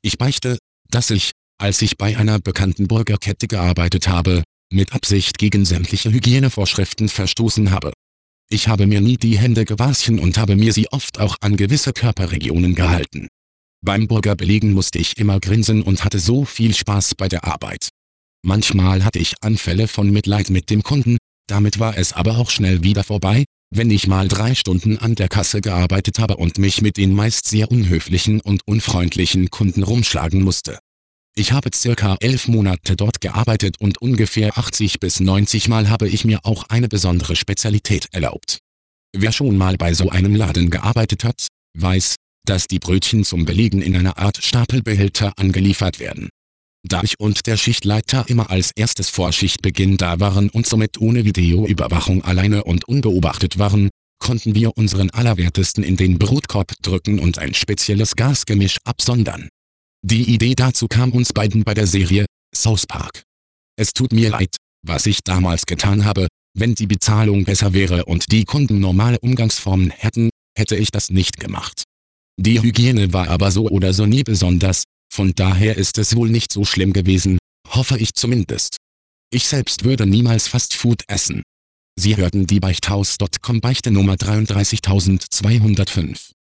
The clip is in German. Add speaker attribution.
Speaker 1: Ich beichte, dass ich, als ich bei einer bekannten Burgerkette gearbeitet habe, mit Absicht gegen sämtliche Hygienevorschriften verstoßen habe. Ich habe mir nie die Hände gewaschen und habe mir sie oft auch an gewisse Körperregionen gehalten. Beim Burgerbelegen musste ich immer grinsen und hatte so viel Spaß bei der Arbeit. Manchmal hatte ich Anfälle von Mitleid mit dem Kunden, damit war es aber auch schnell wieder vorbei, wenn ich mal 3 Stunden an der Kasse gearbeitet habe und mich mit den meist sehr unhöflichen und unfreundlichen Kunden rumschlagen musste. Ich habe circa 11 Monate dort gearbeitet und ungefähr 80 bis 90 Mal habe ich mir auch eine besondere Spezialität erlaubt. Wer schon mal bei so einem Laden gearbeitet hat, weiß, dass die Brötchen zum Belegen in einer Art Stapelbehälter angeliefert werden. Da ich und der Schichtleiter immer als erstes vor Schichtbeginn da waren und somit ohne Videoüberwachung alleine und unbeobachtet waren, konnten wir unseren Allerwertesten in den Brotkorb drücken und ein spezielles Gasgemisch absondern. Die Idee dazu kam uns beiden bei der Serie South Park. Es tut mir leid, was ich damals getan habe. Wenn die Bezahlung besser wäre und die Kunden normale Umgangsformen hätten, hätte ich das nicht gemacht. Die Hygiene war aber so oder so nie besonders, von daher ist es wohl nicht so schlimm gewesen, hoffe ich zumindest. Ich selbst würde niemals Fastfood essen. Sie hörten die Beichthaus.com Beichte Nummer 33205.